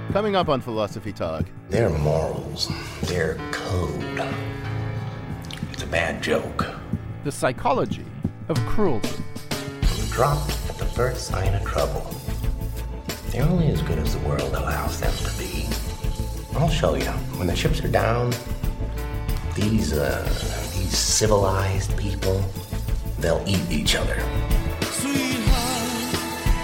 Coming up on Philosophy Talk. Their morals, their code. It's a bad joke. The psychology of cruelty. Dropped at the first sign of trouble. They're only as good as the world allows them to be. I'll show you. When the chips are down, these civilized people, they'll eat each other. Sweetheart,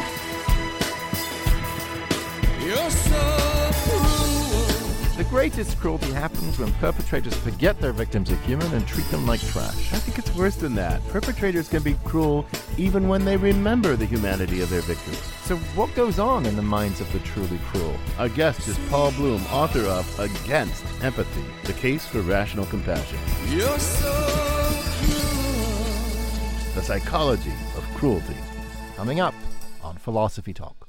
you're so cruel. The greatest cruelty happens when perpetrators forget their victims are human and treat them like trash. I think it's worse than that. Perpetrators can be cruel even when they remember the humanity of their victims. So what goes on in the minds of the truly cruel? Our guest is Paul Bloom, author of Against Empathy, The Case for Rational Compassion. You're so cruel. The Psychology of Cruelty. Coming up on Philosophy Talk.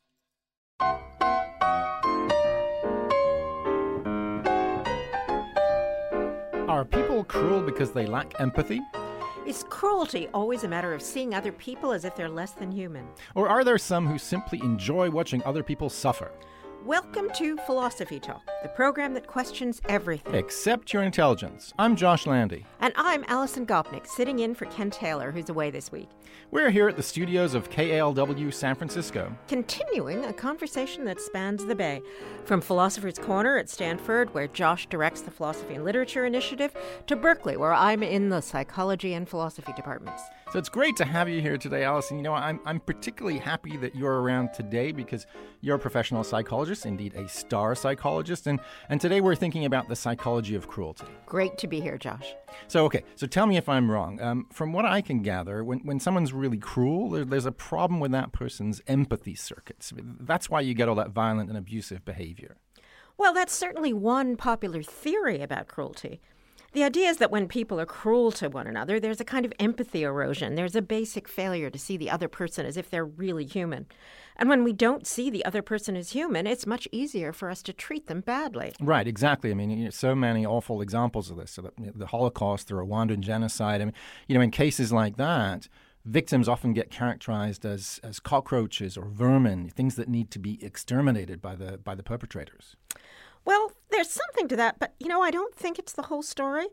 Are people cruel because they lack empathy? Is cruelty always a matter of seeing other people as if they're less than human? Or are there some who simply enjoy watching other people suffer? Welcome to Philosophy Talk, the program that questions everything. Except your intelligence. I'm Josh Landy. And I'm Alison Gopnik, sitting in for Ken Taylor, who's away this week. We're here at the studios of KALW San Francisco. Continuing a conversation that spans the Bay. From Philosopher's Corner at Stanford, where Josh directs the Philosophy and Literature Initiative, to Berkeley, where I'm in the Psychology and Philosophy departments. So it's great to have you here today, Alison. You know, I'm particularly happy that you're around today because you're a professional psychologist, indeed a star psychologist, and today we're thinking about the psychology of cruelty. Great to be here, Josh. So tell me if I'm wrong. From what I can gather, when someone's really cruel, there's a problem with that person's empathy circuits. That's why you get all that violent and abusive behavior. Well, that's certainly one popular theory about cruelty. The idea is that when people are cruel to one another, there's a kind of empathy erosion. There's a basic failure to see the other person as if they're really human. And when we don't see the other person as human, it's much easier for us to treat them badly. Right, exactly. I mean, so many awful examples of this. So the Holocaust, the Rwandan genocide. I mean, in cases like that, victims often get characterized as cockroaches or vermin, things that need to be exterminated by the perpetrators. Well, there's something to that, but, I don't think it's the whole story.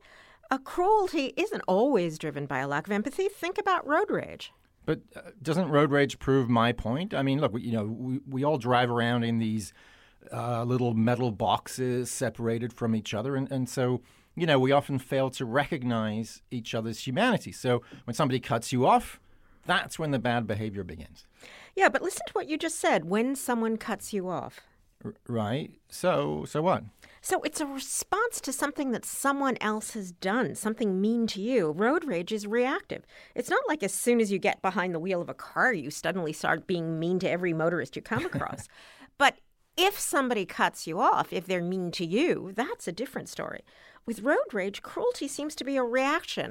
Cruelty isn't always driven by a lack of empathy. Think about road rage. But doesn't road rage prove my point? I mean, look, we all drive around in these little metal boxes separated from each other, and so, we often fail to recognize each other's humanity. So when somebody cuts you off, that's when the bad behavior begins. Yeah, but listen to what you just said, when someone cuts you off. Right. So what? So it's a response to something that someone else has done, something mean to you. Road rage is reactive. It's not like as soon as you get behind the wheel of a car, you suddenly start being mean to every motorist you come across. But if somebody cuts you off, if they're mean to you, that's a different story. With road rage, cruelty seems to be a reaction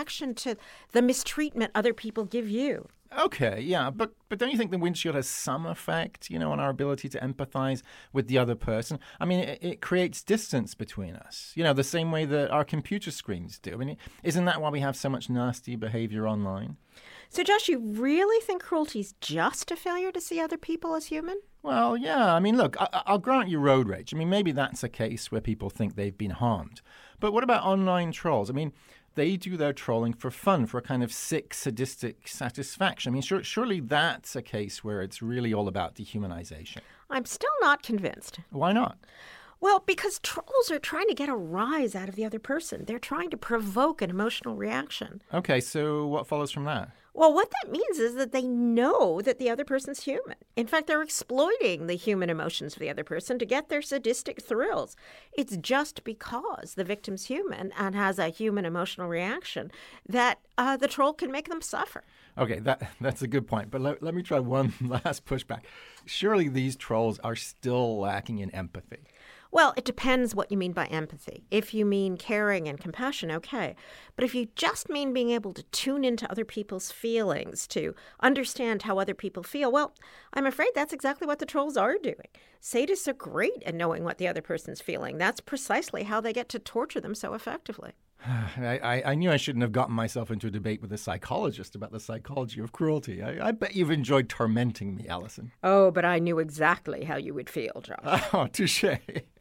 to the mistreatment other people give you. Okay, yeah, but don't you think the windshield has some effect, on our ability to empathize with the other person? I mean, it creates distance between us, the same way that our computer screens do. I mean, isn't that why we have so much nasty behavior online? So, Josh, you really think cruelty is just a failure to see other people as human? Well, yeah. I mean, look, I'll grant you road rage. I mean, maybe that's a case where people think they've been harmed. But what about online trolls? I mean, they do their trolling for fun, for a kind of sick, sadistic satisfaction. I mean, surely that's a case where it's really all about dehumanization. I'm still not convinced. Why not? Well, because trolls are trying to get a rise out of the other person. They're trying to provoke an emotional reaction. Okay, so what follows from that? Well, what that means is that they know that the other person's human. In fact, they're exploiting the human emotions of the other person to get their sadistic thrills. It's just because the victim's human and has a human emotional reaction that the troll can make them suffer. Okay, that's a good point. But let me try one last pushback. Surely these trolls are still lacking in empathy. Well, it depends what you mean by empathy. If you mean caring and compassion, okay. But if you just mean being able to tune into other people's feelings, to understand how other people feel, well, I'm afraid that's exactly what the trolls are doing. Sadists are great at knowing what the other person's feeling. That's precisely how they get to torture them so effectively. I knew I shouldn't have gotten myself into a debate with a psychologist about the psychology of cruelty. I bet you've enjoyed tormenting me, Alison. Oh, but I knew exactly how you would feel, Josh. Oh, touché.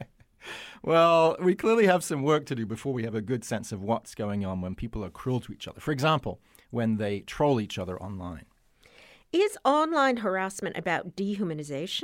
Well, we clearly have some work to do before we have a good sense of what's going on when people are cruel to each other. For example, when they troll each other online. Is online harassment about dehumanization?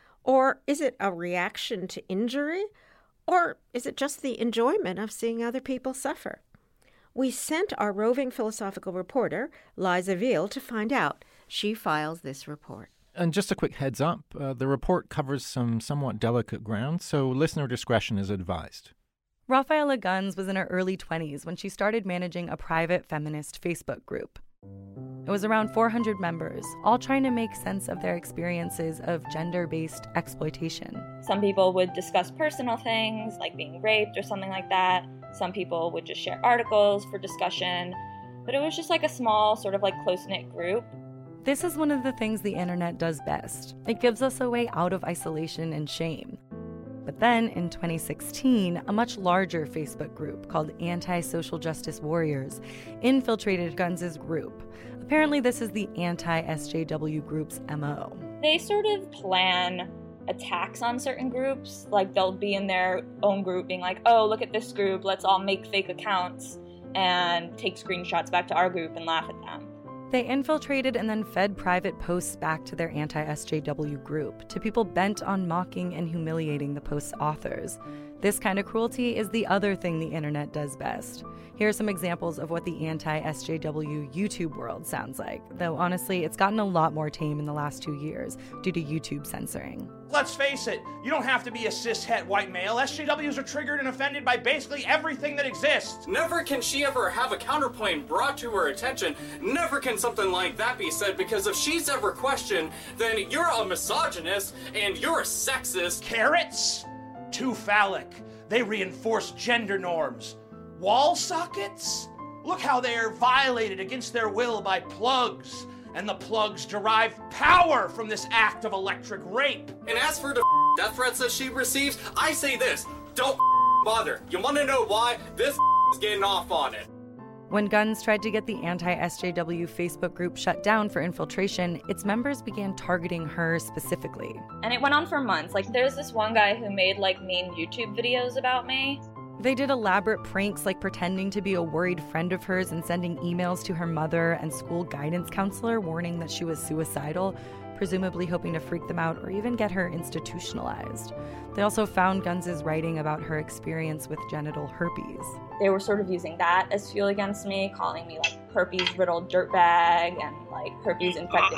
Or is it a reaction to injury? Or is it just the enjoyment of seeing other people suffer? We sent our roving philosophical reporter, Liza Veal, to find out. She files this report. And just a quick heads up, the report covers some somewhat delicate ground, so listener discretion is advised. Rafaela Gunz was in her early 20s when she started managing a private feminist Facebook group. It was around 400 members, all trying to make sense of their experiences of gender-based exploitation. Some people would discuss personal things, like being raped or something like that. Some people would just share articles for discussion. But it was just like a small, sort of like close-knit group. This is one of the things the internet does best. It gives us a way out of isolation and shame. But then, in 2016, a much larger Facebook group called Anti-Social Justice Warriors infiltrated Gunz's group. Apparently, this is the anti-SJW group's MO. They sort of plan attacks on certain groups. Like, they'll be in their own group being like, oh, look at this group, let's all make fake accounts and take screenshots back to our group and laugh at them. They infiltrated and then fed private posts back to their anti-SJW group, to people bent on mocking and humiliating the post's authors. This kind of cruelty is the other thing the internet does best. Here are some examples of what the anti-SJW YouTube world sounds like, though honestly, it's gotten a lot more tame in the last 2 years due to YouTube censoring. Let's face it, you don't have to be a cis-het white male. SJWs are triggered and offended by basically everything that exists. Never can she ever have a counterpoint brought to her attention. Never can something like that be said, because if she's ever questioned, then you're a misogynist and you're a sexist. Carrots? Too phallic. They reinforce gender norms. Wall sockets? Look how they're violated against their will by plugs. And the plugs derive power from this act of electric rape. And as for the death threats that she receives, I say this, don't bother. You want to know why? This is getting off on it. When Gunz tried to get the anti-SJW Facebook group shut down for infiltration, its members began targeting her specifically. And it went on for months. Like, there's this one guy who made, like, mean YouTube videos about me. They did elaborate pranks like pretending to be a worried friend of hers and sending emails to her mother and school guidance counselor warning that she was suicidal, presumably hoping to freak them out or even get her institutionalized. They also found Gunz's writing about her experience with genital herpes. They were sort of using that as fuel against me, calling me like herpes-riddled dirtbag and like herpes-infected.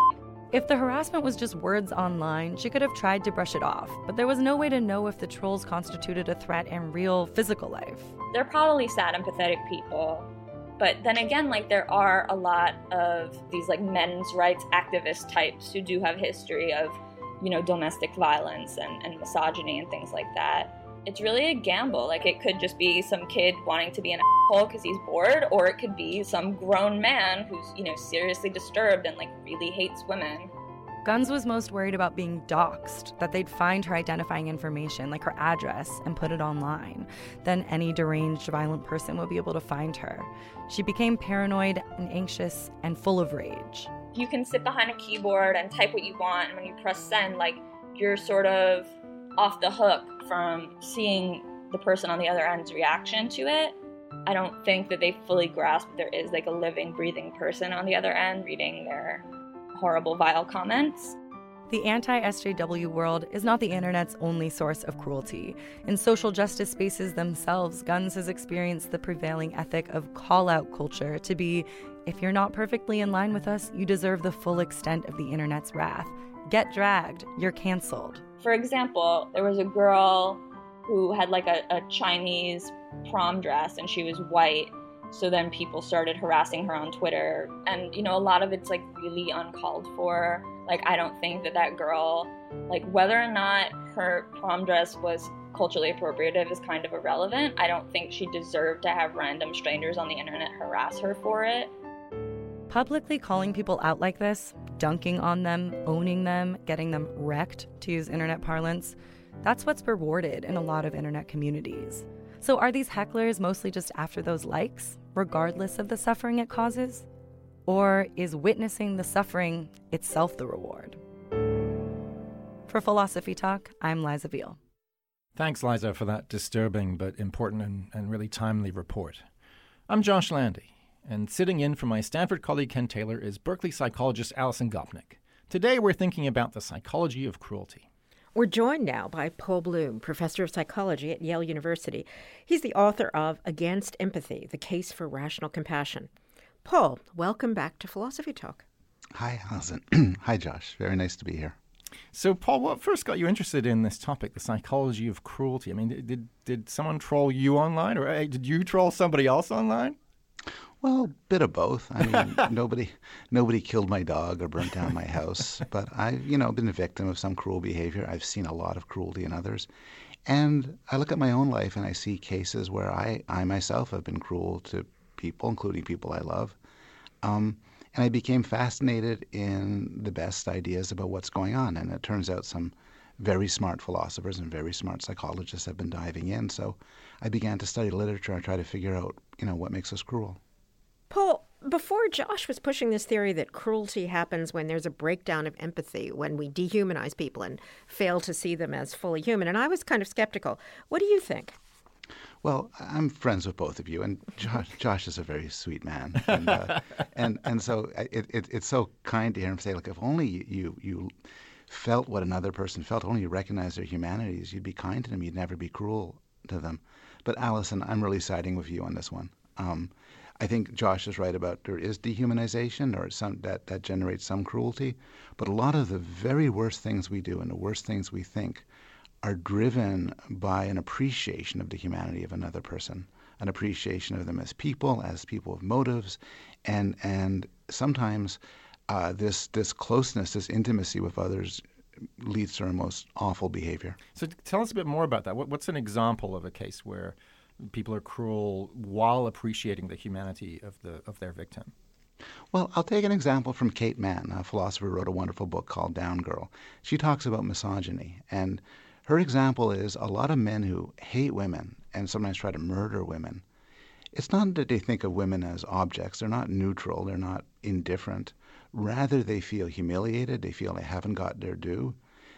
If the harassment was just words online, she could have tried to brush it off, but there was no way to know if the trolls constituted a threat in real physical life. They're probably sad and pathetic people. But then again, like, there are a lot of these like men's rights activist types who do have history of, you know, domestic violence and misogyny and things like that. It's really a gamble. Like, it could just be some kid wanting to be an asshole because he's bored, or it could be some grown man who's, you know, seriously disturbed and like really hates women. Gunz was most worried about being doxxed, that they'd find her identifying information, like her address, and put it online. Then any deranged, violent person would be able to find her. She became paranoid and anxious and full of rage. You can sit behind a keyboard and type what you want, and when you press send, like, you're sort of off the hook from seeing the person on the other end's reaction to it. I don't think that they fully grasp that there is like a living, breathing person on the other end reading their horrible, vile comments. The anti-SJW world is not the internet's only source of cruelty. In social justice spaces themselves, Gunz has experienced the prevailing ethic of call-out culture to be, if you're not perfectly in line with us, you deserve the full extent of the internet's wrath. Get dragged, you're canceled. For example, there was a girl who had like a Chinese prom dress and she was white. So then people started harassing her on Twitter. And, you know, a lot of it's like really uncalled for. Like, I don't think that girl, like, whether or not her prom dress was culturally appropriative is kind of irrelevant. I don't think she deserved to have random strangers on the internet harass her for it. Publicly calling people out like this, dunking on them, owning them, getting them wrecked, to use internet parlance, that's what's rewarded in a lot of internet communities. So are these hecklers mostly just after those likes, regardless of the suffering it causes? Or is witnessing the suffering itself the reward? For Philosophy Talk, I'm Liza Veal. Thanks, Liza, for that disturbing but important and really timely report. I'm Josh Landy, and sitting in for my Stanford colleague Ken Taylor is Berkeley psychologist Alison Gopnik. Today we're thinking about the psychology of cruelty. We're joined now by Paul Bloom, professor of psychology at Yale University. He's the author of Against Empathy, The Case for Rational Compassion. Paul, welcome back to Philosophy Talk. Hi, Alison. Hi, Josh. Very nice to be here. So, Paul, what first got you interested in this topic, the psychology of cruelty? I mean, did someone troll you online, or did you troll somebody else online? Well, a bit of both. I mean, nobody killed my dog or burnt down my house, but I've been a victim of some cruel behavior. I've seen a lot of cruelty in others. And I look at my own life and I see cases where I myself have been cruel to people, including people I love. And I became fascinated in the best ideas about what's going on. And it turns out some very smart philosophers and very smart psychologists have been diving in. So I began to study literature and try to figure out, what makes us cruel. Paul, before Josh was pushing this theory that cruelty happens when there's a breakdown of empathy, when we dehumanize people and fail to see them as fully human, and I was kind of skeptical. What do you think? Well, I'm friends with both of you, and Josh is a very sweet man, and so it's so kind to hear him say, "Look, if only you felt what another person felt, only you recognized their humanities, you'd be kind to them, you'd never be cruel to them." But Alison, I'm really siding with you on this one. I think Josh is right about there is dehumanization or some that generates some cruelty, but a lot of the very worst things we do and the worst things we think are driven by an appreciation of the humanity of another person, an appreciation of them as people with motives, and sometimes this closeness, this intimacy with others leads to our most awful behavior. So tell us a bit more about that. What's an example of a case where people are cruel while appreciating the humanity of their victim? Well, I'll take an example from Kate Mann, a philosopher who wrote a wonderful book called Down Girl. She talks about misogyny, and her example is a lot of men who hate women and sometimes try to murder women. It's not that they think of women as objects. They're not neutral. They're not indifferent. Rather, they feel humiliated. They feel they haven't got their due.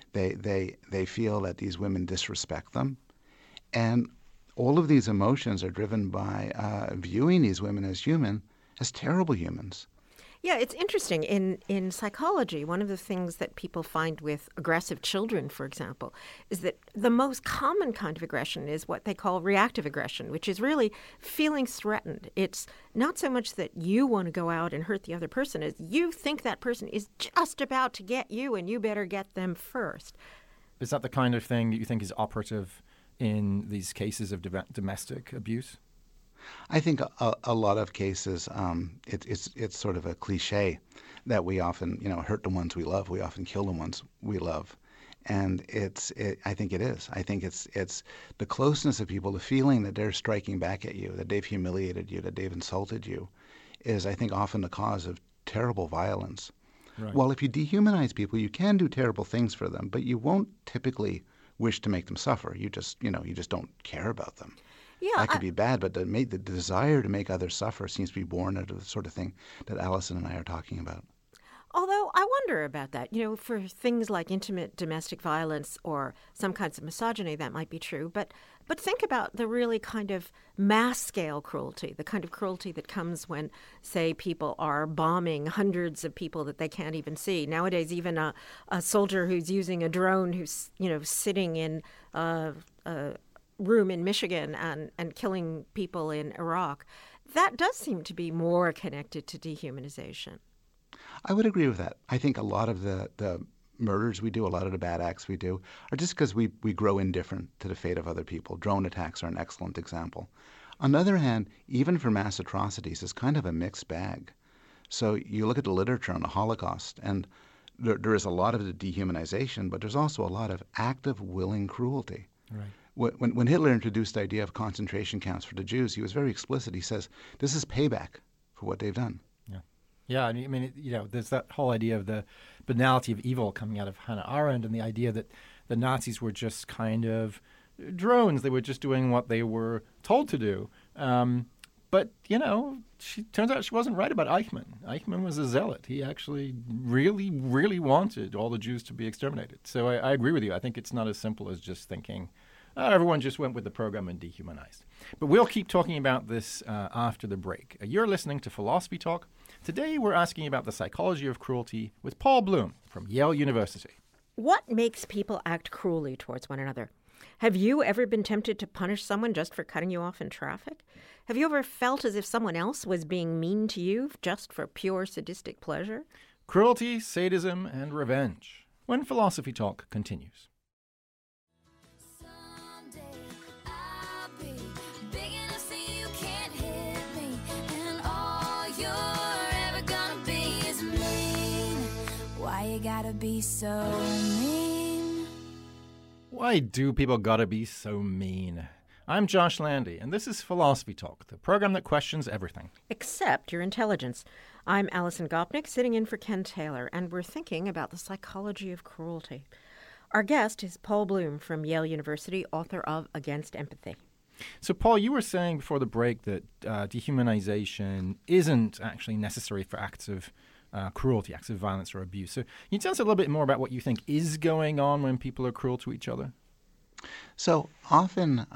They feel that these women disrespect them. And all of these emotions are driven by viewing these women as human, as terrible humans. Yeah, it's interesting. In psychology, one of the things that people find with aggressive children, for example, is that the most common kind of aggression is what they call reactive aggression, which is really feeling threatened. It's not so much that you want to go out and hurt the other person, as you think that person is just about to get you and you better get them first. Is that the kind of thing that you think is operative in these cases of domestic abuse? I think a lot of cases, it's sort of a cliche that we often, hurt the ones we love. We often kill the ones we love, and I think it is. I think it's the closeness of people, the feeling that they're striking back at you, that they've humiliated you, that they've insulted you, is I think often the cause of terrible violence. Right. Well, if you dehumanize people, you can do terrible things for them, but you won't typically wish to make them suffer. You just don't care about them. Yeah, that could be bad, but the desire to make others suffer seems to be born out of the sort of thing that Alison and I are talking about. Although I wonder about that. For things like intimate domestic violence or some kinds of misogyny, that might be true. But think about the really kind of mass-scale cruelty, the kind of cruelty that comes when, say, people are bombing hundreds of people that they can't even see. Nowadays, even a soldier who's using a drone who's, sitting in a room in Michigan and killing people in Iraq, that does seem to be more connected to dehumanization. I would agree with that. I think a lot of the murders we do, a lot of the bad acts we do, are just because we grow indifferent to the fate of other people. Drone attacks are an excellent example. On the other hand, even for mass atrocities, it's kind of a mixed bag. So you look at the literature on the Holocaust, and there is a lot of the dehumanization, but there's also a lot of active, willing cruelty. Right. When Hitler introduced the idea of concentration camps for the Jews, he was very explicit. He says, this is payback for what they've done. Yeah, I mean, there's that whole idea of the banality of evil coming out of Hannah Arendt, and the idea that the Nazis were just kind of drones. They were just doing what they were told to do. But, turns out she wasn't right about Eichmann. Eichmann was a zealot. He actually really, really wanted all the Jews to be exterminated. So I agree with you. I think it's not as simple as just thinking, everyone just went with the program and dehumanized. But we'll keep talking about this after the break. You're listening to Philosophy Talk. Today we're asking about the psychology of cruelty with Paul Bloom from Yale University. What makes people act cruelly towards one another? Have you ever been tempted to punish someone just for cutting you off in traffic? Have you ever felt as if someone else was being mean to you just for pure sadistic pleasure? Cruelty, sadism, and revenge. When Philosophy Talk continues. Someday I'll be big enough so you can't hit me, and all you're ever gonna be is mean. Why you gotta be so mean? Why do people gotta be so mean? I'm Josh Landy, and this is Philosophy Talk, the program that questions everything. Except your intelligence. I'm Alison Gopnik, sitting in for Ken Taylor, and we're thinking about the psychology of cruelty. Our guest is Paul Bloom from Yale University, author of Against Empathy. So, Paul, you were saying before the break that dehumanization isn't actually necessary for acts of cruelty, acts of violence or abuse. So can you tell us a little bit more about what you think is going on when people are cruel to each other? So often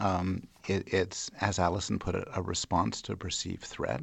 it's, as Alison put it, a response to a perceived threat.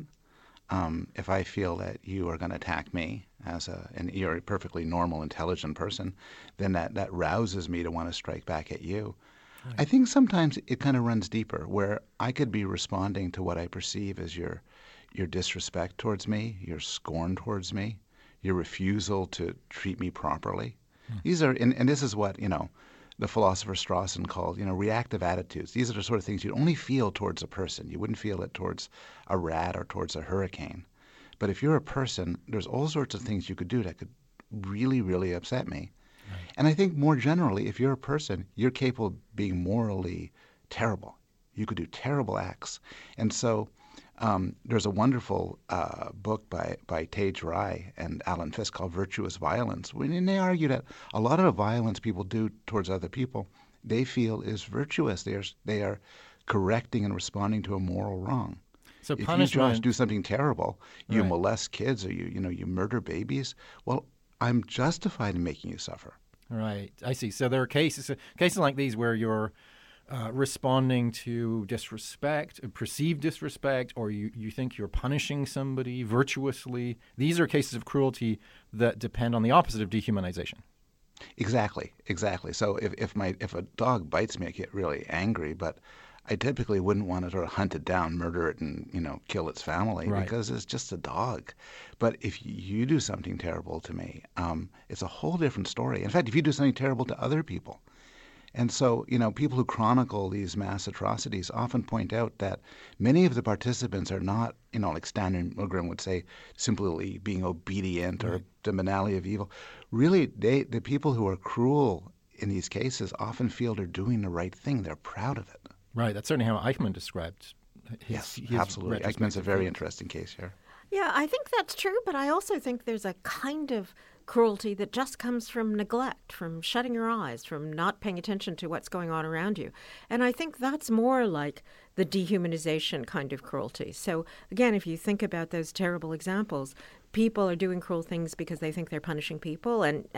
If I feel that you are going to attack me and you're a perfectly normal, intelligent person, then that rouses me to want to strike back at you. Right. I think sometimes it kind of runs deeper, where I could be responding to what I perceive as your disrespect towards me, your scorn towards me, your refusal to treat me properly. These are, and this is what, the philosopher Strawson called, reactive attitudes. These are the sort of things you'd only feel towards a person. You wouldn't feel it towards a rat or towards a hurricane. But if you're a person, there's all sorts of things you could do that could really, really upset me. Right. And I think more generally, if you're a person, you're capable of being morally terrible. You could do terrible acts. And so there's a wonderful book by Tej Rai and Alan Fisk called Virtuous Violence. And they argue that a lot of the violence people do towards other people, they feel is virtuous. They are correcting and responding to a moral wrong. So if punishment, you, Josh, do something terrible, you right. molest kids or you murder babies, well, I'm justified in making you suffer. Right. I see. So there are cases like these where you're responding to disrespect, perceived disrespect, or you think you're punishing somebody virtuously. These are cases of cruelty that depend on the opposite of dehumanization. Exactly. So if a dog bites me, I get really angry, but I typically wouldn't want to sort of hunt it down, murder it, and kill its family, right. Because it's just a dog. But if you do something terrible to me, it's a whole different story. In fact, if you do something terrible to other people. And so, people who chronicle these mass atrocities often point out that many of the participants are not, like Stanley Milgram would say, simply being obedient or the banality of evil. Really, the people who are cruel in these cases often feel they're doing the right thing. They're proud of it. Right. That's certainly how Eichmann described his absolutely. Eichmann's a very interesting case here. Yeah, I think that's true, but I also think there's a kind of cruelty that just comes from neglect, from shutting your eyes, from not paying attention to what's going on around you. And I think that's more like the dehumanization kind of cruelty. So again, if you think about those terrible examples, people are doing cruel things because they think they're punishing people. And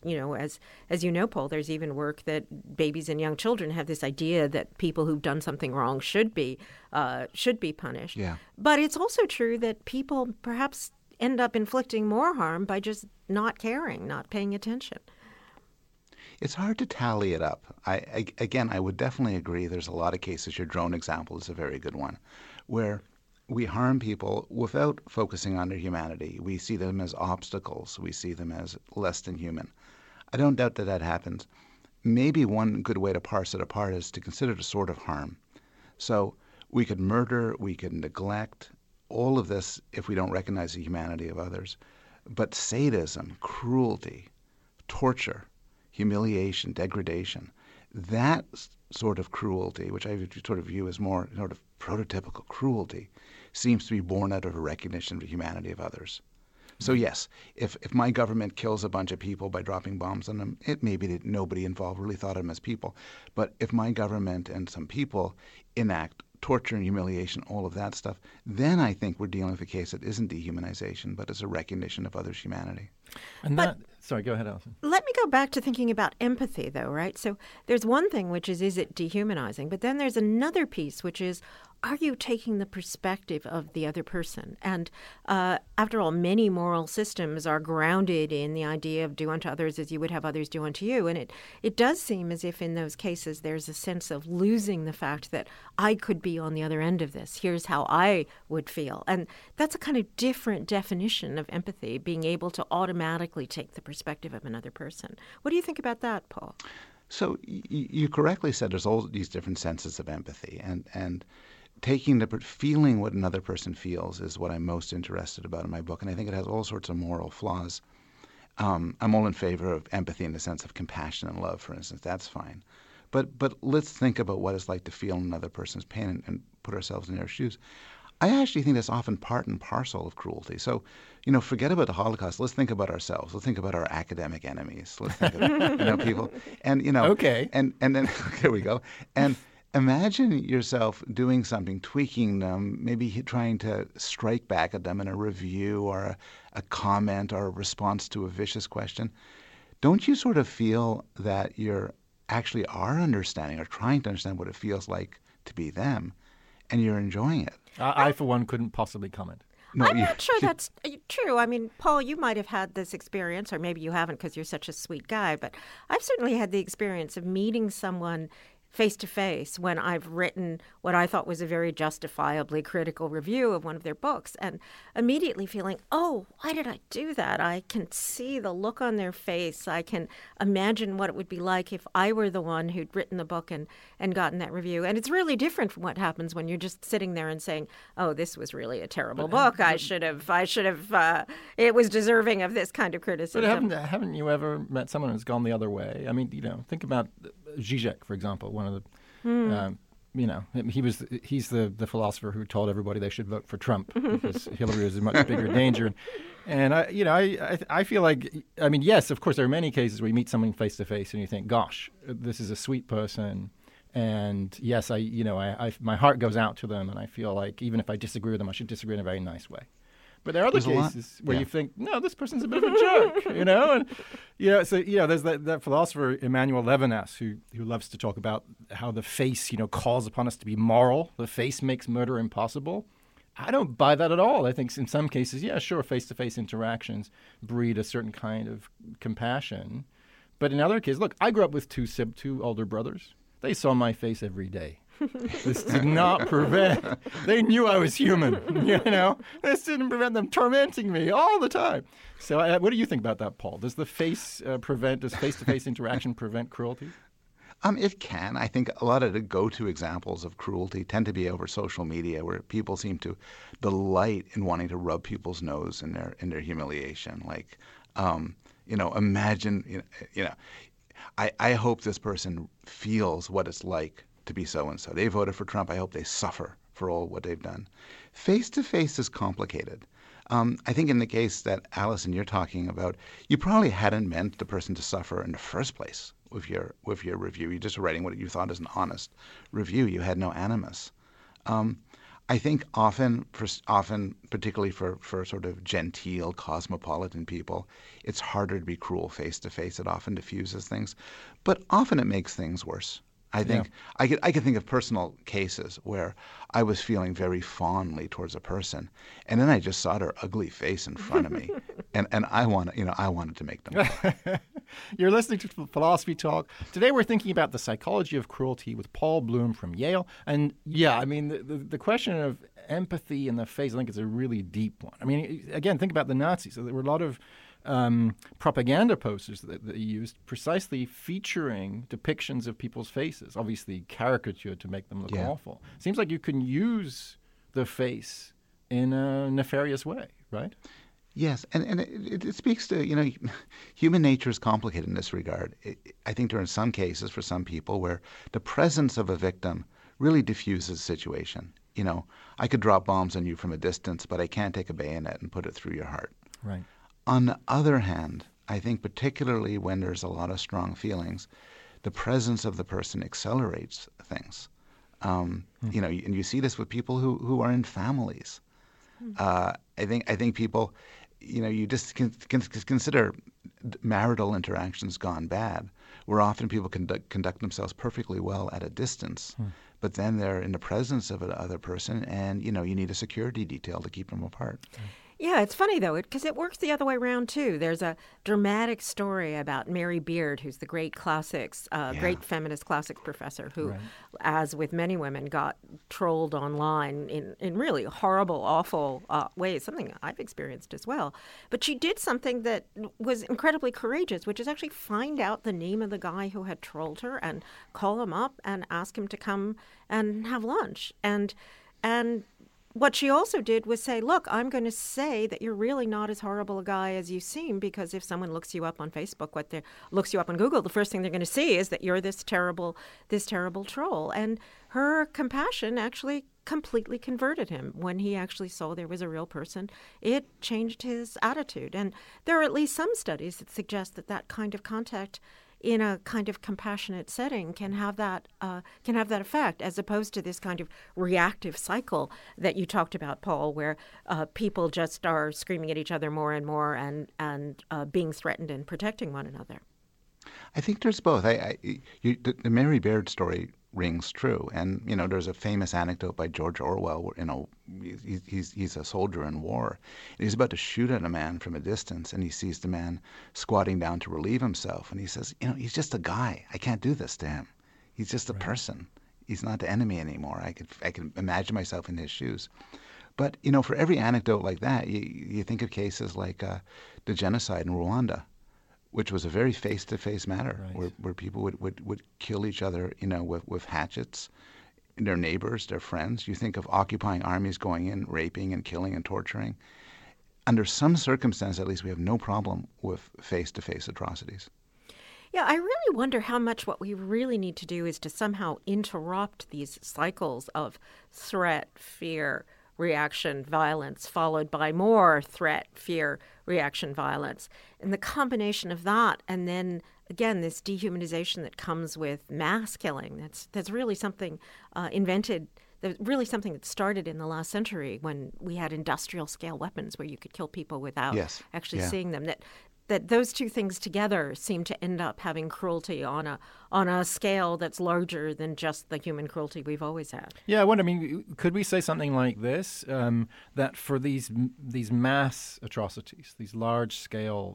as you know, Paul, there's even work that babies and young children have this idea that people who've done something wrong should be punished. Yeah. But it's also true that people perhaps end up inflicting more harm by just not caring, not paying attention. It's hard to tally it up. I would definitely agree there's a lot of cases. Your drone example is a very good one, where we harm people without focusing on their humanity. We see them as obstacles. We see them as less than human. I don't doubt that happens. Maybe one good way to parse it apart is to consider the sort of harm. So we could murder, we could neglect, all of this if we don't recognize the humanity of others. But sadism, cruelty, torture, humiliation, degradation, that sort of cruelty, which I sort of view as more sort of prototypical cruelty, seems to be born out of a recognition of the humanity of others. So yes, if my government kills a bunch of people by dropping bombs on them, it may be that nobody involved really thought of them as people. But if my government and some people enact torture and humiliation, all of that stuff, then I think we're dealing with a case that isn't dehumanization, but is a recognition of others' humanity. And sorry, go ahead, Alison. Let me go back to thinking about empathy, though, right? So there's one thing, which is it dehumanizing? But then there's another piece, which is, are you taking the perspective of the other person? And after all, many moral systems are grounded in the idea of do unto others as you would have others do unto you. And it does seem as if in those cases there's a sense of losing the fact that I could be on the other end of this. Here's how I would feel. And that's a kind of different definition of empathy, being able to automatically take the perspective of another person. What do you think about that, Paul? So you correctly said there's all these different senses of empathy, and taking feeling what another person feels is what I'm most interested about in my book, and I think it has all sorts of moral flaws. I'm all in favor of empathy in the sense of compassion and love, for instance. That's fine. But let's think about what it's like to feel another person's pain and put ourselves in their shoes. I actually think that's often part and parcel of cruelty. So, forget about the Holocaust. Let's think about ourselves. Let's think about our academic enemies. Let's think about people. And okay. And then there we go. And imagine yourself doing something, tweaking them, maybe trying to strike back at them in a review or a comment or a response to a vicious question. Don't you sort of feel that you're actually are understanding or trying to understand what it feels like to be them, and you're enjoying it? I for one, couldn't possibly comment. No, I'm not sure that's true. I mean, Paul, you might have had this experience, or maybe you haven't because you're such a sweet guy, but I've certainly had the experience of meeting someone face to face when I've written what I thought was a very justifiably critical review of one of their books, and immediately feeling, oh, why did I do that? I can see the look on their face. I can imagine what it would be like if I were the one who'd written the book and gotten that review. And it's really different from what happens when you're just sitting there and saying, oh, this was really a terrible book. I should have, it was deserving of this kind of criticism. But haven't you ever met someone who's gone the other way? I mean, think about Zizek, for example, one of the, he's the philosopher who told everybody they should vote for Trump because Hillary is a much bigger danger. And I feel like, I mean, yes, of course, there are many cases where you meet someone face to face and you think, gosh, this is a sweet person. And yes, my heart goes out to them, and I feel like even if I disagree with them, I should disagree in a very nice way. But there are other cases where you think, no, this person's a bit of a jerk, and there's that philosopher Emmanuel Levinas who loves to talk about how the face, calls upon us to be moral. The face makes murder impossible. I don't buy that at all. I think in some cases, yeah, sure, face-to-face interactions breed a certain kind of compassion. But in other cases, look, I grew up with two older brothers. They saw my face every day. This did not prevent. They knew I was human. This didn't prevent them tormenting me all the time. So, what do you think about that, Paul? Does the face does face-to-face interaction prevent cruelty? It can. I think a lot of the go-to examples of cruelty tend to be over social media, where people seem to delight in wanting to rub people's nose in their humiliation. Like, imagine, I hope this person feels what it's like to be so-and-so. They voted for Trump. I hope they suffer for all what they've done. Face-to-face is complicated. I think in the case that, Alison, you're talking about, you probably hadn't meant the person to suffer in the first place with your review. You're just writing what you thought is an honest review. You had no animus. I think often, particularly for sort of genteel, cosmopolitan people, it's harder to be cruel face-to-face. It often diffuses things. But often it makes things worse. I think I could think of personal cases where I was feeling very fondly towards a person, and then I just saw their ugly face in front of me, and I wanted to make them laugh. You're listening to Philosophy Talk. Today we're thinking about the psychology of cruelty with Paul Bloom from Yale. And yeah, I mean, the question of empathy in the face, I think, is a really deep one. I mean, again, think about the Nazis. So there were a lot of propaganda posters that he used precisely featuring depictions of people's faces, obviously caricatured to make them look awful. Seems like you can use the face in a nefarious way, right? Yes, and it speaks to, human nature is complicated in this regard. I think there are some cases for some people where the presence of a victim really diffuses the situation. I could drop bombs on you from a distance, but I can't take a bayonet and put it through your heart. Right. On the other hand, I think particularly when there's a lot of strong feelings, the presence of the person accelerates things. And you see this with people who are in families. I think people, you just consider marital interactions gone bad, where often people conduct themselves perfectly well at a distance, but then they're in the presence of another person, and you need a security detail to keep them apart. Yeah, it's funny, though, because it works the other way around, too. There's a dramatic story about Mary Beard, who's the great classics, great feminist classics professor who, as with many women, got trolled online in really horrible, awful ways, something I've experienced as well. But she did something that was incredibly courageous, which is actually find out the name of the guy who had trolled her and call him up and ask him to come and have lunch. And what she also did was say, look, I'm going to say that you're really not as horrible a guy as you seem, because if someone looks you up on Facebook, looks you up on Google, the first thing they're going to see is that you're this terrible troll. And her compassion actually completely converted him. When he actually saw there was a real person, it changed his attitude. And there are at least some studies that suggest that kind of contact in a kind of compassionate setting can have that effect, as opposed to this kind of reactive cycle that you talked about, Paul, where people just are screaming at each other more and more and being threatened and protecting one another. I think there's both. The Mary Beard story rings true, and there's a famous anecdote by George Orwell where he's a soldier in war, and he's about to shoot at a man from a distance, and he sees the man squatting down to relieve himself, and he says, he's just a guy. I can't do this to him. He's just a person. He's not the enemy anymore. I can imagine myself in his shoes. But for every anecdote like that, you think of cases like the genocide in Rwanda, which was a very face-to-face matter, where people would kill each other, with hatchets, their neighbors, their friends. You think of occupying armies going in, raping and killing and torturing. Under some circumstance, at least, we have no problem with face-to-face atrocities. Yeah, I really wonder how much what we really need to do is to somehow interrupt these cycles of threat, fear, reaction, violence, followed by more threat, fear, reaction, violence. And the combination of that, and then again, this dehumanization that comes with mass killing, that's really something invented, really something that started in the last century when we had industrial scale weapons where you could kill people without actually seeing them. That those two things together seem to end up having cruelty on a scale that's larger than just the human cruelty we've always had. Yeah, I wonder, could we say something like this, that for these mass atrocities, these large-scale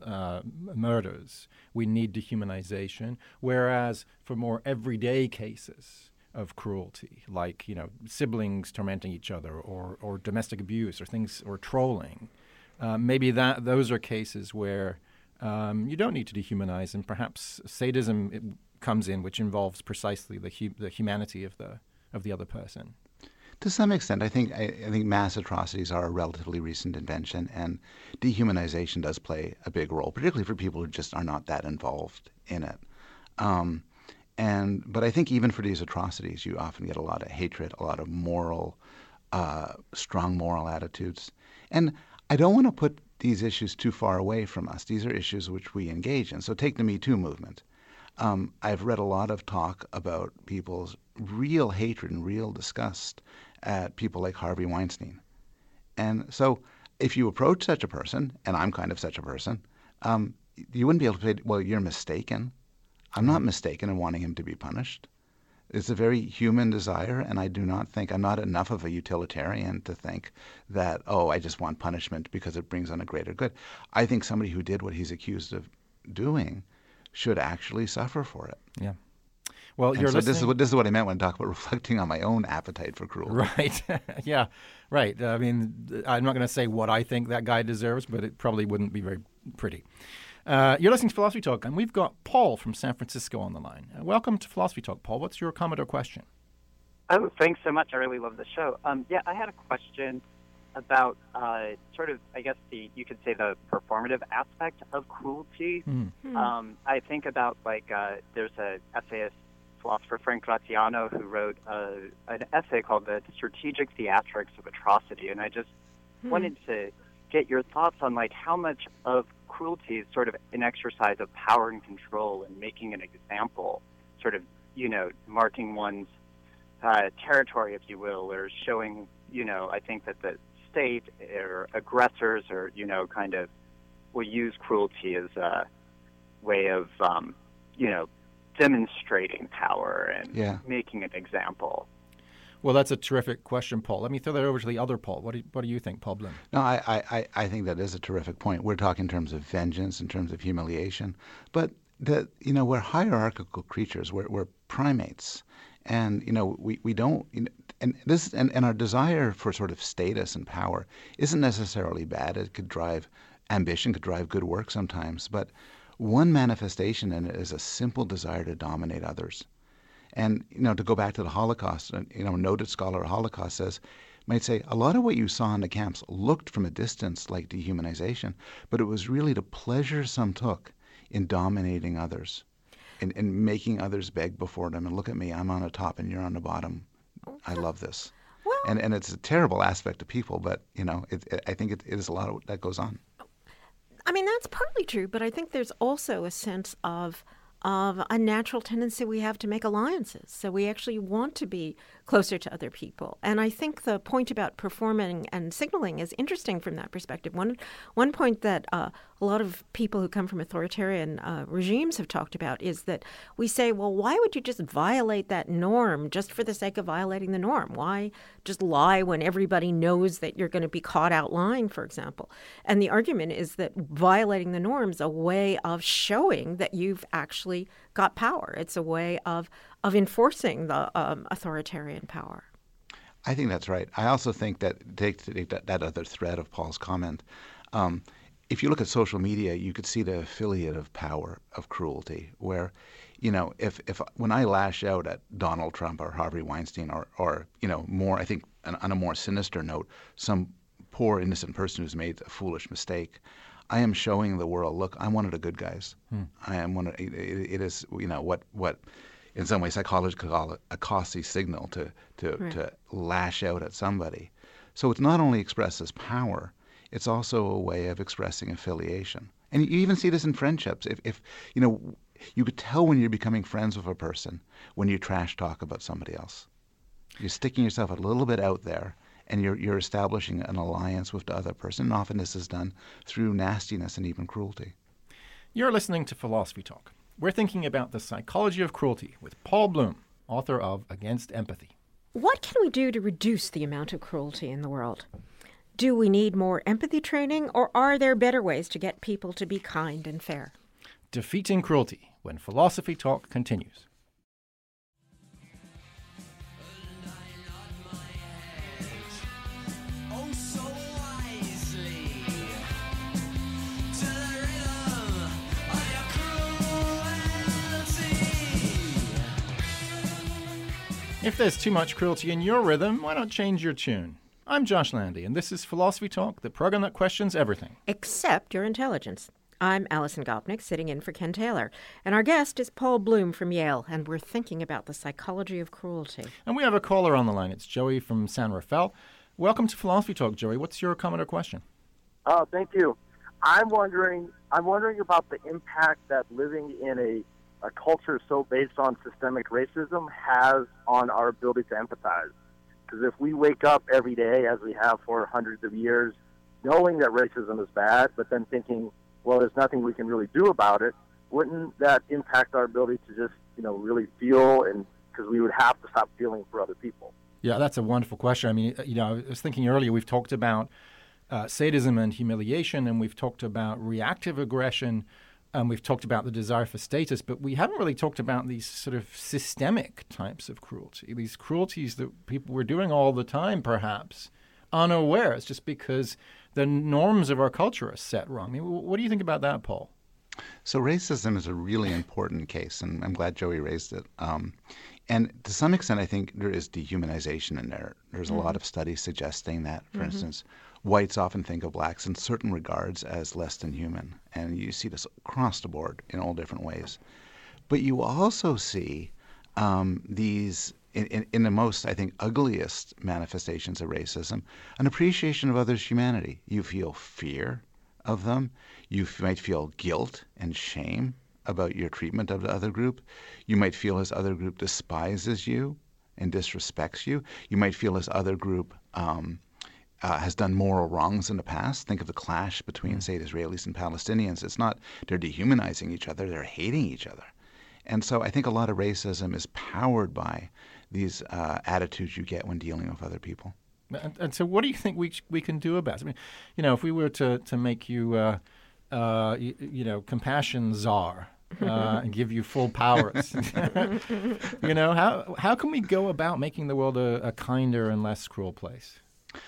murders, we need dehumanization, whereas for more everyday cases of cruelty, like, siblings tormenting each other or domestic abuse or trolling, maybe those are cases where you don't need to dehumanize, and perhaps sadism comes in, which involves precisely the humanity of the other person. To some extent, I think mass atrocities are a relatively recent invention, and dehumanization does play a big role, particularly for people who just are not that involved in it. But I think even for these atrocities, you often get a lot of hatred, a lot of strong moral attitudes, and I don't want to put these issues too far away from us. These are issues which we engage in. So take the Me Too movement. I've read a lot of talk about people's real hatred and real disgust at people like Harvey Weinstein. And so if you approach such a person, and I'm kind of such a person, you wouldn't be able to say, well, you're mistaken. I'm not mistaken in wanting him to be punished. It's a very human desire, and I do not think I'm not enough of a utilitarian to think that, I just want punishment because it brings on a greater good. I think somebody who did what he's accused of doing should actually suffer for it. Yeah. Well, this is what I meant when I talk about reflecting on my own appetite for cruelty. Right. Yeah. Right. I'm not going to say what I think that guy deserves, but it probably wouldn't be very pretty. You're listening to Philosophy Talk, and we've got Paul from San Francisco on the line. Welcome to Philosophy Talk, Paul. What's your comment or question? Oh, thanks so much. I really love the show. I had a question about sort of, I guess, you could say the performative aspect of cruelty. I think about, there's an essayist, philosopher Frank Graziano, who wrote an essay called The Strategic Theatrics of Atrocity, and I just wanted to get your thoughts on like how much of cruelty is sort of an exercise of power and control and making an example, sort of, marking one's territory, if you will, or showing, I think that the state or aggressors or, kind of will use cruelty as a way of, demonstrating power and making an example. Well, that's a terrific question, Paul. Let me throw that over to the other Paul. What do you think, Paul Bloom? No, I think that is a terrific point. We're talking in terms of vengeance, in terms of humiliation. But, we're hierarchical creatures. We're primates. And, we don't... And our desire for sort of status and power isn't necessarily bad. It could drive ambition, could drive good work sometimes. But one manifestation in it is a simple desire to dominate others. And, to go back to the Holocaust, a noted scholar of Holocaust might say, a lot of what you saw in the camps looked from a distance like dehumanization, but it was really the pleasure some took in dominating others and making others beg before them. And look at me, I'm on the top and you're on the bottom. I love this. Well, and it's a terrible aspect of people, but, I think it is a lot of that goes on. I mean, that's partly true, but I think there's also a sense of a natural tendency we have to make alliances. So we actually want to be closer to other people. And I think the point about performing and signaling is interesting from that perspective. One point that a lot of people who come from authoritarian regimes have talked about is that we say, well, why would you just violate that norm just for the sake of violating the norm? Why just lie when everybody knows that you're going to be caught out lying, for example? And the argument is that violating the norm is a way of showing that you've actually got power. It's a way of enforcing the authoritarian power. I think that's right. I also think that, take that other thread of Paul's comment, if you look at social media, you could see the affiliative power of cruelty, where, if when I lash out at Donald Trump or Harvey Weinstein or more, I think on a more sinister note, some poor innocent person who's made a foolish mistake, I am showing the world, look, I'm one of the good guys. I am one of, it is, what in some ways psychologists could call it a costly signal to lash out at somebody. So it not only expresses power, it's also a way of expressing affiliation. And you even see this in friendships. If you could tell when you're becoming friends with a person when you trash talk about somebody else. You're sticking yourself a little bit out there, and you're establishing an alliance with the other person. And often this is done through nastiness and even cruelty. You're listening to Philosophy Talk. We're thinking about the psychology of cruelty with Paul Bloom, author of Against Empathy. What can we do to reduce the amount of cruelty in the world? Do we need more empathy training, or are there better ways to get people to be kind and fair? Defeating Cruelty, when Philosophy Talk continues. If there's too much cruelty in your rhythm, why not change your tune? I'm Josh Landy, and this is Philosophy Talk, the program that questions everything. Except your intelligence. I'm Alison Gopnik, sitting in for Ken Taylor. And our guest is Paul Bloom from Yale, and we're thinking about the psychology of cruelty. And we have a caller on the line. It's Joey from San Rafael. Welcome to Philosophy Talk, Joey. What's your comment or question? Oh, thank you. I'm wondering about the impact that living in a culture so based on systemic racism has on our ability to empathize. Because if we wake up every day, as we have for hundreds of years, knowing that racism is bad, but then thinking, well, there's nothing we can really do about it, wouldn't that impact our ability to just, really feel, and because we would have to stop feeling for other people? Yeah, that's a wonderful question. I mean, I was thinking earlier, we've talked about sadism and humiliation, and we've talked about reactive aggression, and we've talked about the desire for status, but we haven't really talked about these sort of systemic types of cruelty, these cruelties that people were doing all the time, perhaps, unawares, just because the norms of our culture are set wrong. I mean, what do you think about that, Paul? So racism is a really important case, and I'm glad Joey raised it. And to some extent, I think there is dehumanization in there. There's a lot of studies suggesting that, for instance, whites often think of blacks in certain regards as less than human. And you see this across the board in all different ways. But you also see these, in the most, I think, ugliest manifestations of racism, an appreciation of others' humanity. You feel fear of them. You might feel guilt and shame about your treatment of the other group. You might feel this other group despises you and disrespects you. You might feel this other group has done moral wrongs in the past. Think of the clash between, say, the Israelis and Palestinians. It's not they're dehumanizing each other, they're hating each other. And so I think a lot of racism is powered by these attitudes you get when dealing with other people. And so what do you think we can do about it? I mean, if we were to make you, compassion czar, and give you full powers, how can we go about making the world a kinder and less cruel place?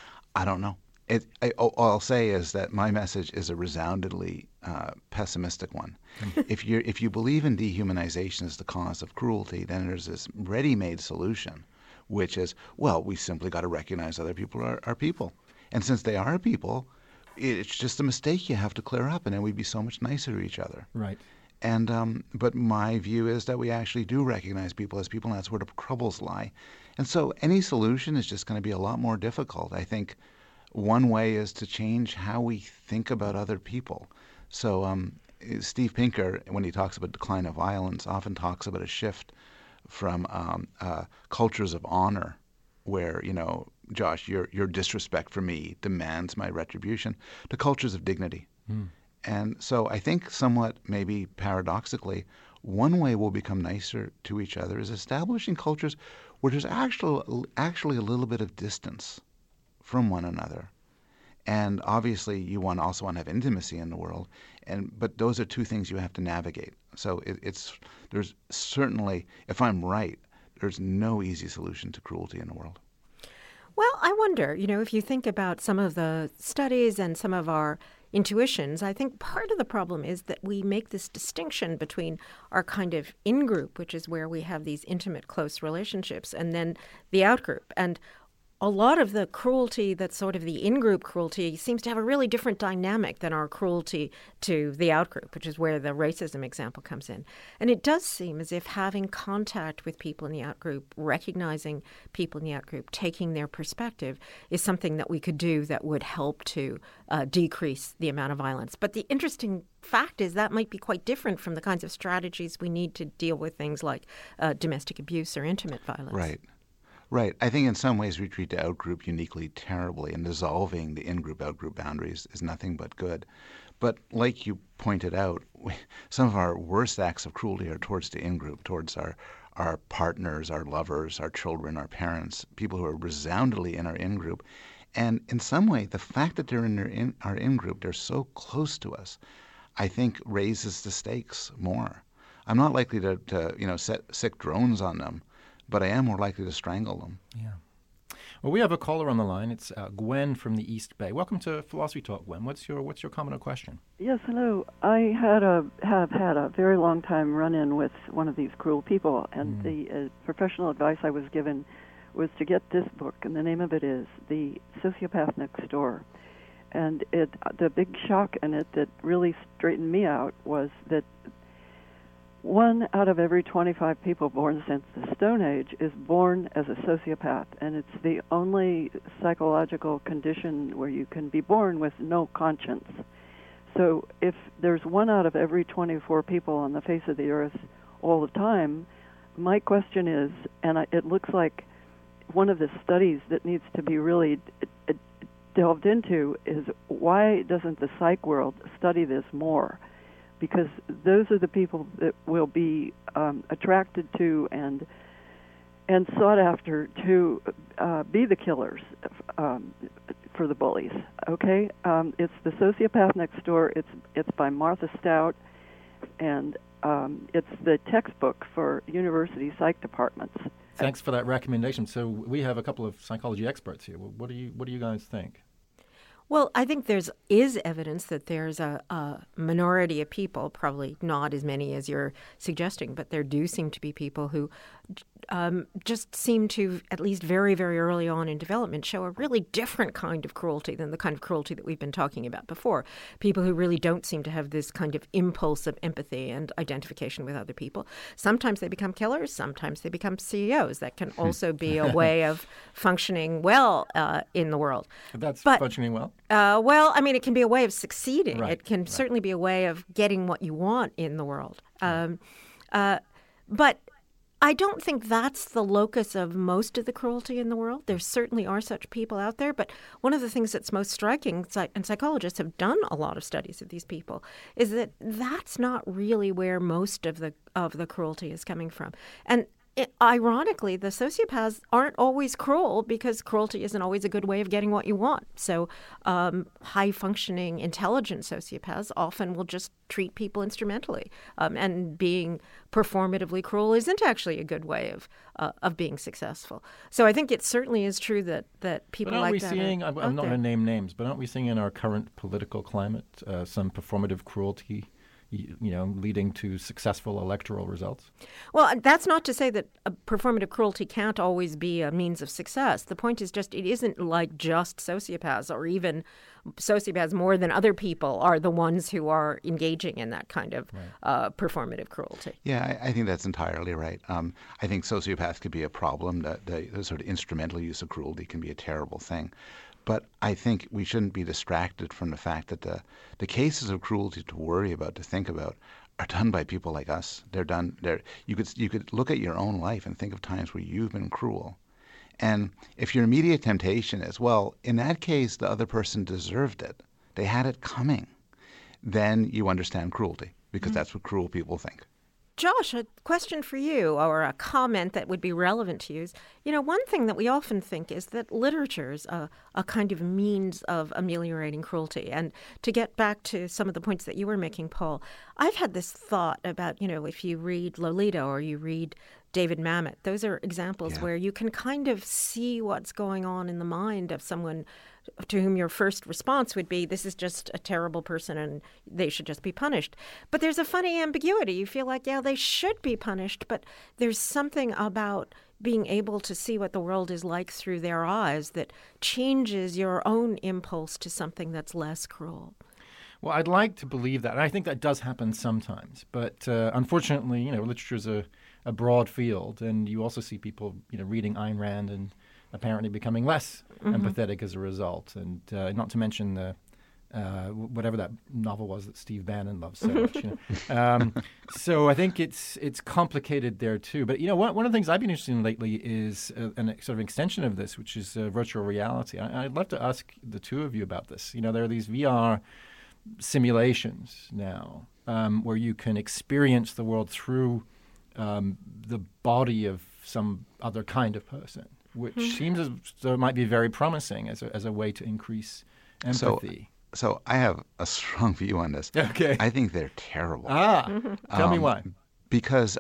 I don't know. All I'll say is that my message is a resoundingly pessimistic one. If you believe in dehumanization as the cause of cruelty, then there's this ready-made solution, which is, well, we simply got to recognize other people are people. And since they are people, it's just a mistake you have to clear up, and then we'd be so much nicer to each other. Right. And but my view is that we actually do recognize people as people, and that's where the troubles lie. And so any solution is just going to be a lot more difficult. I think one way is to change how we think about other people. So Steve Pinker, when he talks about decline of violence, often talks about a shift from cultures of honor, where, Josh, your disrespect for me demands my retribution, to cultures of dignity. And so I think somewhat, maybe paradoxically, one way we'll become nicer to each other is establishing cultures where there's actually a little bit of distance from one another. And obviously you also want to have intimacy in the world, but those are two things you have to navigate. So there's certainly, if I'm right, there's no easy solution to cruelty in the world. Well, I wonder, if you think about some of the studies and some of our intuitions, I think part of the problem is that we make this distinction between our kind of in-group, which is where we have these intimate, close relationships, and then the out-group. And a lot of the cruelty that's sort of the in-group cruelty seems to have a really different dynamic than our cruelty to the out-group, which is where the racism example comes in. And it does seem as if having contact with people in the out-group, recognizing people in the out-group, taking their perspective is something that we could do that would help to decrease the amount of violence. But the interesting fact is that might be quite different from the kinds of strategies we need to deal with things like domestic abuse or intimate violence. Right. I think in some ways we treat the out-group uniquely terribly, and dissolving the in-group, out-group boundaries is nothing but good. But like you pointed out, some of our worst acts of cruelty are towards the in-group, towards our partners, our lovers, our children, our parents, people who are resoundingly in our in-group. And in some way, the fact that they're in our in-group, they're so close to us, I think raises the stakes more. I'm not likely to set sick drones on them, but I am more likely to strangle them. Yeah. Well, we have a caller on the line. It's Gwen from the East Bay. Welcome to Philosophy Talk, Gwen. What's your comment or question? Yes, hello. I have had a very long time run-in with one of these cruel people, and the professional advice I was given was to get this book, and the name of it is The Sociopath Next Door. And the big shock in it that really straightened me out was that 1 out of every 25 people born since the Stone Age is born as a sociopath, and it's the only psychological condition where you can be born with no conscience. So if there's 1 out of every 24 people on the face of the earth all the time, my question is, and it looks like one of the studies that needs to be really delved into, is why doesn't the psych world study this more? Because those are the people that will be attracted to and sought after to be the killers for the bullies. Okay, it's The Sociopath Next Door. It's by Martha Stout, and it's the textbook for university psych departments. Thanks for that recommendation. So we have a couple of psychology experts here. What do you guys think? Well, I think there is evidence that there's a minority of people, probably not as many as you're suggesting, but there do seem to be people who just seem to, at least very, very early on in development, show a really different kind of cruelty than the kind of cruelty that we've been talking about before. People who really don't seem to have this kind of impulse of empathy and identification with other people. Sometimes they become killers. Sometimes they become CEOs. That can also be a way of functioning well in the world. That's But- functioning well. Well, I mean, it can be a way of succeeding. Right, It can certainly be a way of getting what you want in the world. But I don't think that's the locus of most of the cruelty in the world. There certainly are such people out there, but one of the things that's most striking, and psychologists have done a lot of studies of these people, is that that's not really where most of the cruelty is coming from. And ironically, the sociopaths aren't always cruel because cruelty isn't always a good way of getting what you want. So high-functioning, intelligent sociopaths often will just treat people instrumentally. And being performatively cruel isn't actually a good way of being successful. So I think it certainly is true that people But aren't like we that seeing, are I'm out not there. going to name names, but aren't we seeing in our current political climate some performative cruelty, leading to successful electoral results? Well, that's not to say that performative cruelty can't always be a means of success. The point is just it isn't like just sociopaths, or even sociopaths more than other people are the ones who are engaging in that kind of performative cruelty. Yeah, I think that's entirely right. I think sociopaths could be a problem. The sort of instrumental use of cruelty can be a terrible thing. But I think we shouldn't be distracted from the fact that the cases of cruelty to worry about, to think about, are done by people like us. You could look at your own life and think of times where you've been cruel. And if your immediate temptation is, well, in that case, the other person deserved it, they had it coming, then you understand cruelty, because that's what cruel people think. Josh, a question for you, or a comment that would be relevant to you is, one thing that we often think is that literature is a kind of means of ameliorating cruelty. And to get back to some of the points that you were making, Paul, I've had this thought about, if you read Lolita or you read David Mamet, those are examples where you can kind of see what's going on in the mind of someone to whom your first response would be, this is just a terrible person and they should just be punished. But there's a funny ambiguity. You feel like, yeah, they should be punished, but there's something about being able to see what the world is like through their eyes that changes your own impulse to something that's less cruel. Well, I'd like to believe that. And I think that does happen sometimes. But unfortunately, literature is a broad field. And you also see people, reading Ayn Rand and apparently becoming less empathetic as a result. And not to mention the whatever that novel was that Steve Bannon loves so much. So I think it's complicated there too. But one of the things I've been interested in lately is a sort of extension of this, which is virtual reality. I'd love to ask the two of you about this. There are these VR simulations now where you can experience the world through the body of some other kind of person, which seems as though it might be very promising as a way to increase empathy. So I have a strong view on this. Okay. I think they're terrible. Tell me why. Because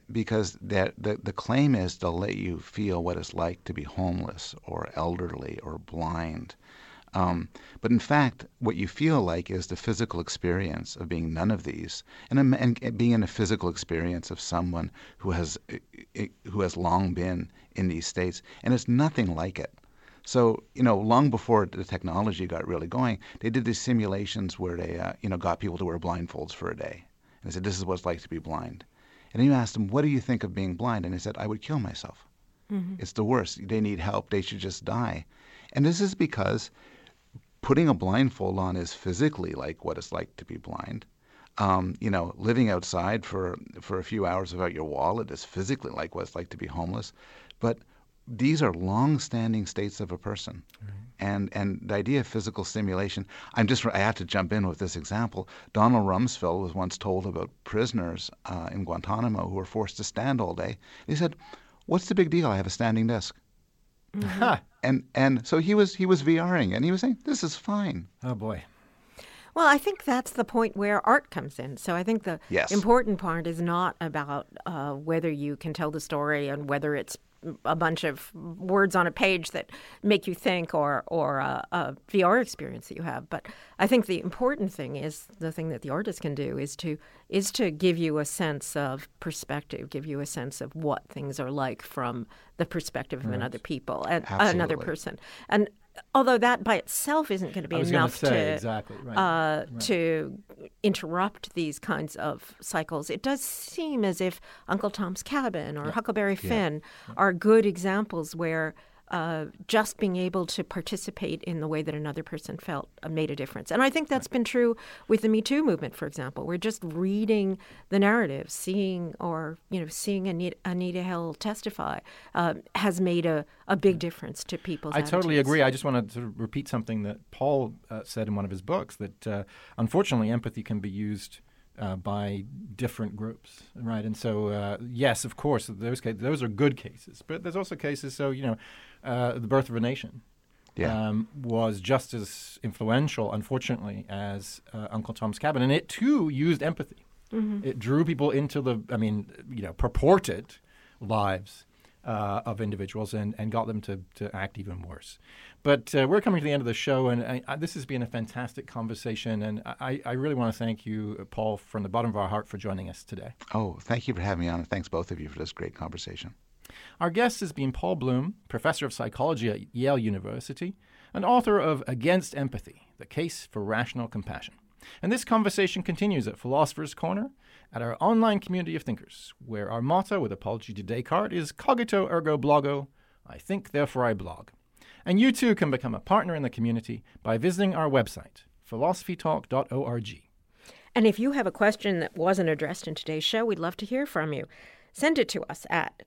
the claim is to let you feel what it's like to be homeless or elderly or blind. But in fact, what you feel like is the physical experience of being none of these, and being in a physical experience of someone who has long been in these states, and it's nothing like it. So, long before the technology got really going, they did these simulations where they, got people to wear blindfolds for a day. And they said, this is what it's like to be blind. And then you asked them, what do you think of being blind? And they said, I would kill myself. It's the worst. They need help. They should just die. And this is because putting a blindfold on is physically like what it's like to be blind. Living outside for a few hours without your wallet is physically like what it's like to be homeless. But these are long-standing states of a person. Right. And the idea of physical stimulation, I have to jump in with this example. Donald Rumsfeld was once told about prisoners in Guantanamo who were forced to stand all day. He said, what's the big deal? I have a standing desk. And so he was VRing, and he was saying, this is fine. Oh, boy. Well, I think that's the point where art comes in. So I think the important part is not about whether you can tell the story and whether it's a bunch of words on a page that make you think, or a VR experience that you have. But I think the important thing is the thing that the artist can do is to give you a sense of perspective, give you a sense of what things are like from the perspective of another person. And although that by itself isn't going to be enough to interrupt these kinds of cycles, it does seem as if Uncle Tom's Cabin or Huckleberry Finn are good examples where just being able to participate in the way that another person felt made a difference. And I think that's been true with the Me Too movement, for example. We're just reading the narrative, seeing Anita Hill testify has made a big difference to people's attitudes. I totally agree. I just want to sort of repeat something that Paul said in one of his books, that unfortunately empathy can be used by different groups, right? And so, yes, of course, those are good cases. But there's also cases, The Birth of a Nation was just as influential, unfortunately, as Uncle Tom's Cabin. And it, too, used empathy. Mm-hmm. It drew people into purported lives of individuals and got them to act even worse. But we're coming to the end of the show, and this has been a fantastic conversation, and I really want to thank you, Paul, from the bottom of our heart for joining us today. Oh, thank you for having me on, and thanks both of you for this great conversation. Our guest has been Paul Bloom, professor of psychology at Yale University, and author of Against Empathy, The Case for Rational Compassion. And this conversation continues at Philosopher's Corner, at our online community of thinkers, where our motto, with apology to Descartes, is Cogito ergo blogo, I think, therefore I blog. And you too can become a partner in the community by visiting our website, philosophytalk.org. And if you have a question that wasn't addressed in today's show, we'd love to hear from you. Send it to us at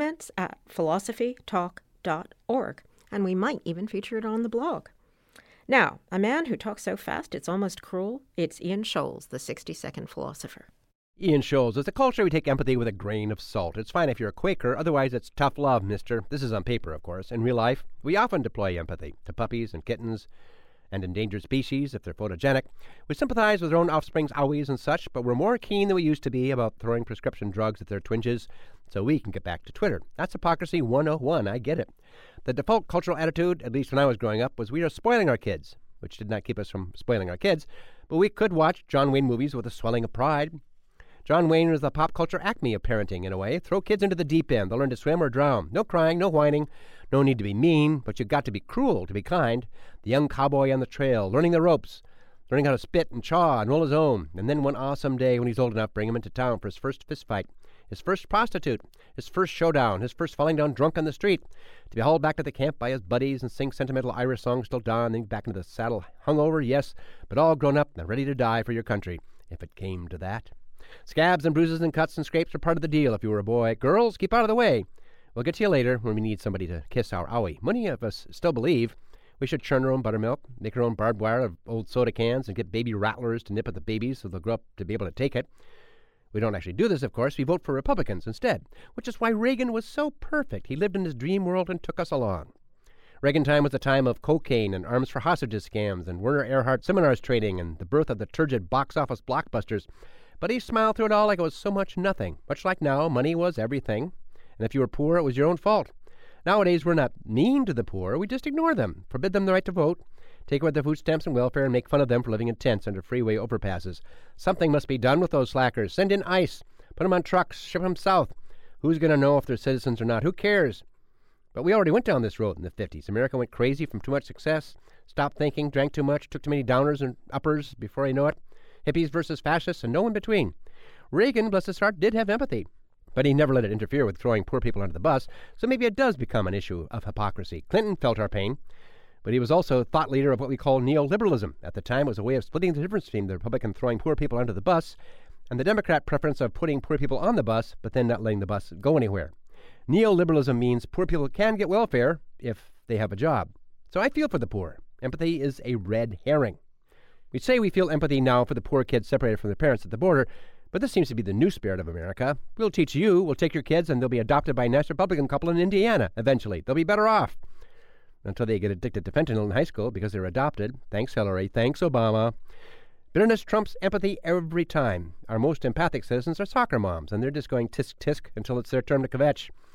comments@philosophytalk.org, and we might even feature it on the blog. Now, a man who talks so fast it's almost cruel, it's Ian Scholes, the 60-second philosopher. Ian Scholes, as a culture, we take empathy with a grain of salt. It's fine if you're a Quaker, otherwise it's tough love, mister. This is on paper, of course. In real life, we often deploy empathy to puppies and kittens and endangered species if they're photogenic. We sympathize with our own offspring's owies and such, but we're more keen than we used to be about throwing prescription drugs at their twinges so we can get back to Twitter. That's hypocrisy 101, I get it. The default cultural attitude, at least when I was growing up, was we are spoiling our kids, which did not keep us from spoiling our kids, but we could watch John Wayne movies with a swelling of pride. John Wayne was the pop culture acme of parenting, in a way. Throw kids into the deep end. They'll learn to swim or drown. No crying, no whining. No need to be mean, but you got to be cruel to be kind. The young cowboy on the trail, learning the ropes, learning how to spit and chaw and roll his own. And then one awesome day when he's old enough, bring him into town for his first fist fight, his first prostitute, his first showdown, his first falling down drunk on the street, to be hauled back to the camp by his buddies and sing sentimental Irish songs till dawn, then back into the saddle, hungover, yes, but all grown up and ready to die for your country, if it came to that. Scabs and bruises and cuts and scrapes are part of the deal if you were a boy. Girls, keep out of the way. We'll get to you later when we need somebody to kiss our owie. Many of us still believe we should churn our own buttermilk, make our own barbed wire of old soda cans, and get baby rattlers to nip at the babies so they'll grow up to be able to take it. We don't actually do this, of course. We vote for Republicans instead, which is why Reagan was so perfect. He lived in his dream world and took us along. Reagan time was the time of cocaine and arms for hostages scams and Werner Erhard seminars training and the birth of the turgid box office blockbusters. But he smiled through it all like it was so much nothing. Much like now, money was everything. And if you were poor, it was your own fault. Nowadays, we're not mean to the poor. We just ignore them, forbid them the right to vote, take away their food stamps and welfare, and make fun of them for living in tents under freeway overpasses. Something must be done with those slackers. Send in ICE. Put them on trucks. Ship them south. Who's going to know if they're citizens or not? Who cares? But we already went down this road in the 50s. America went crazy from too much success, stopped thinking, drank too much, took too many downers and uppers before you know it. Hippies versus fascists, and no in between. Reagan, bless his heart, did have empathy, but he never let it interfere with throwing poor people under the bus, so maybe it does become an issue of hypocrisy. Clinton felt our pain, but he was also a thought leader of what we call neoliberalism. At the time, it was a way of splitting the difference between the Republican throwing poor people under the bus and the Democrat preference of putting poor people on the bus, but then not letting the bus go anywhere. Neoliberalism means poor people can get welfare if they have a job. So I feel for the poor. Empathy is a red herring. We say we feel empathy now for the poor kids separated from their parents at the border, but this seems to be the new spirit of America. We'll teach you, we'll take your kids, and they'll be adopted by a nice Republican couple in Indiana eventually. They'll be better off until they get addicted to fentanyl in high school because they're adopted. Thanks, Hillary. Thanks, Obama. Bitterness trumps empathy every time. Our most empathic citizens are soccer moms, and they're just going tisk-tisk until it's their turn to kvetch.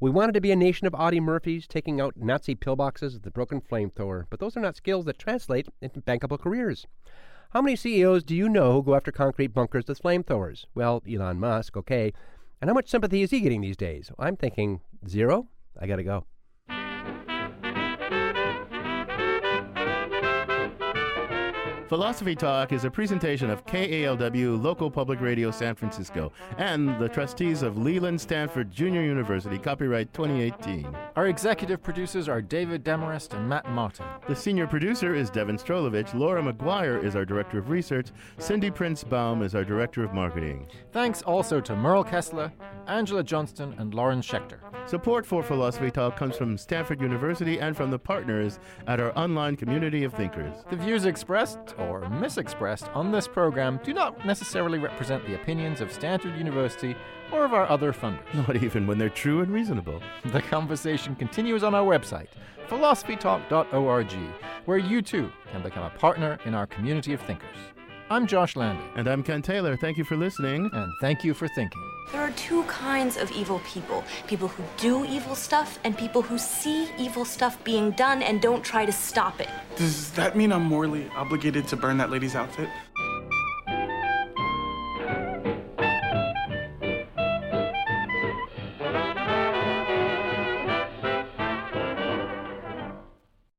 We wanted to be a nation of Audie Murphys taking out Nazi pillboxes with the broken flamethrower, but those are not skills that translate into bankable careers. How many CEOs do you know who go after concrete bunkers with flamethrowers? Well, Elon Musk, okay. And how much sympathy is he getting these days? I'm thinking 0. I gotta go. Philosophy Talk is a presentation of KALW Local Public Radio San Francisco and the trustees of Leland Stanford Junior University, copyright 2018. Our executive producers are David Demarest and Matt Martin. The senior producer is Devin Strolovich. Laura McGuire is our director of research. Cindy Prince-Baum is our director of marketing. Thanks also to Merle Kessler, Angela Johnston, and Lauren Schechter. Support for Philosophy Talk comes from Stanford University and from the partners at our online community of thinkers. The views expressed or misexpressed on this program do not necessarily represent the opinions of Stanford University or of our other funders. Not even when they're true and reasonable. The conversation continues on our website, philosophytalk.org, where you too can become a partner in our community of thinkers. I'm Josh Landy. And I'm Ken Taylor. Thank you for listening. And thank you for thinking. There are two kinds of evil people. People who do evil stuff and people who see evil stuff being done and don't try to stop it. Does that mean I'm morally obligated to burn that lady's outfit?